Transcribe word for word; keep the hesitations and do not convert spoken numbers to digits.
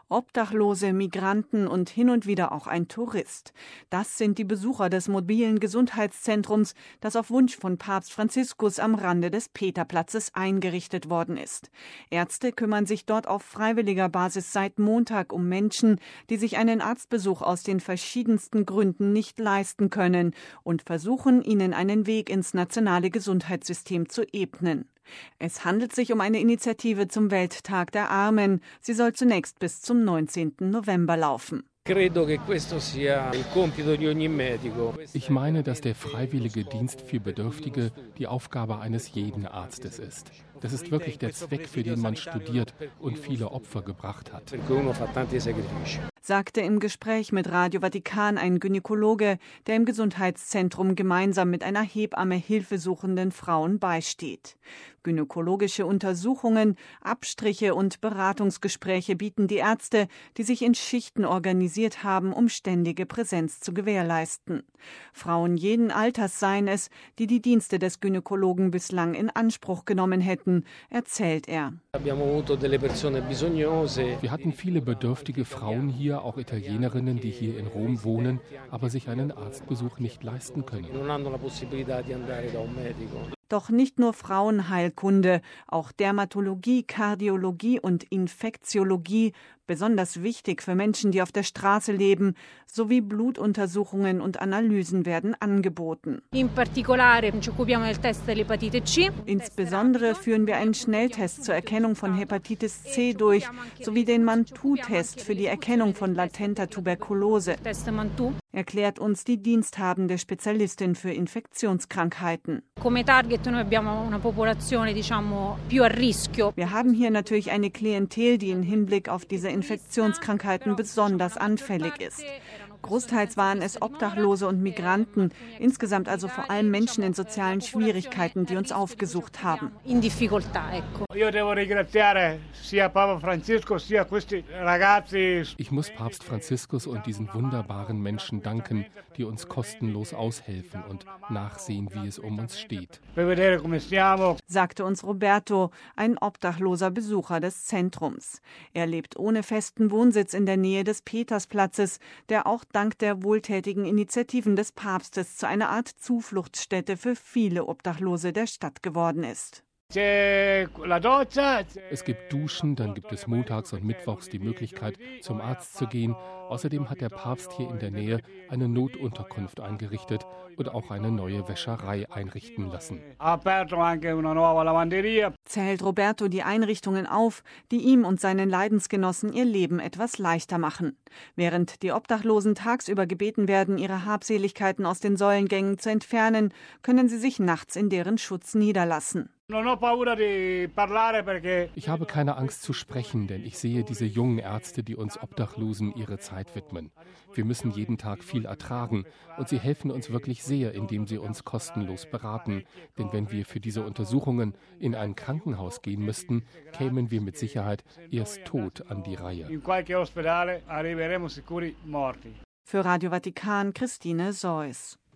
Obdachlose, Migranten und hin und wieder auch ein Tourist. Das sind die Besucher des mobilen Gesundheitszentrums, das auf Wunsch von Papst Franziskus am Rande des Peterplatzes eingerichtet worden ist. Ärzte kümmern sich dort auf freiwilliger Basis seit Montag um Menschen, die sich einen Arztbesuch aus den verschiedensten Gründen nicht leisten können und versuchen, ihnen einen Weg ins nationale Gesundheitssystem zu ebnen. Es handelt sich um eine Initiative zum Welttag der Armen. Sie soll zunächst bis zum neunzehnten November laufen. Ich meine, dass der freiwillige Dienst für Bedürftige die Aufgabe eines jeden Arztes ist. Das ist wirklich der Zweck, für den man studiert und viele Opfer gebracht hat. Sagte im Gespräch mit Radio Vatikan ein Gynäkologe, der im Gesundheitszentrum gemeinsam mit einer Hebamme hilfesuchenden Frauen beisteht. Gynäkologische Untersuchungen, Abstriche und Beratungsgespräche bieten die Ärzte, die sich in Schichten organisiert haben, um ständige Präsenz zu gewährleisten. Frauen jeden Alters seien es, die die Dienste des Gynäkologen bislang in Anspruch genommen hätten, erzählt er. Wir hatten viele bedürftige Frauen hier, auch Italienerinnen, die hier in Rom wohnen, aber sich einen Arztbesuch nicht leisten können. Doch nicht nur Frauenheilkunde, auch Dermatologie, Kardiologie und Infektiologie, besonders wichtig für Menschen, die auf der Straße leben, sowie Blutuntersuchungen und Analysen werden angeboten. Insbesondere führen wir einen Schnelltest zur Erkennung von Hepatitis C durch, sowie den Mantoux-Test für die Erkennung von latenter Tuberkulose, erklärt uns die diensthabende Spezialistin für Infektionskrankheiten. Wir haben hier natürlich eine Klientel, die im Hinblick auf diese Infektionskrankheiten besonders anfällig ist. Großteils waren es Obdachlose und Migranten, insgesamt also vor allem Menschen in sozialen Schwierigkeiten, die uns aufgesucht haben. Ich muss Papst Franziskus und diesen wunderbaren Menschen danken, die uns kostenlos aushelfen und nachsehen, wie es um uns steht. Sagte uns Roberto, ein obdachloser Besucher des Zentrums. Er lebt ohne festen Wohnsitz in der Nähe des Petersplatzes, der auch dank der wohltätigen Initiativen des Papstes zu einer Art Zufluchtsstätte für viele Obdachlose der Stadt geworden ist. Es gibt Duschen, dann gibt es montags und mittwochs die Möglichkeit, zum Arzt zu gehen. Außerdem hat der Papst hier in der Nähe eine Notunterkunft eingerichtet und auch eine neue Wäscherei einrichten lassen. Zählt Roberto die Einrichtungen auf, die ihm und seinen Leidensgenossen ihr Leben etwas leichter machen. Während die Obdachlosen tagsüber gebeten werden, ihre Habseligkeiten aus den Säulengängen zu entfernen, können sie sich nachts in deren Schutz niederlassen. Ich habe keine Angst zu sprechen, denn ich sehe diese jungen Ärzte, die uns Obdachlosen ihre Zeit widmen. Wir müssen jeden Tag viel ertragen und sie helfen uns wirklich sehr, indem sie uns kostenlos beraten. Denn wenn wir für diese Untersuchungen in ein Krankenhaus gehen müssten, kämen wir mit Sicherheit erst tot an die Reihe. Für Radio Vatikan, Christine Seuss.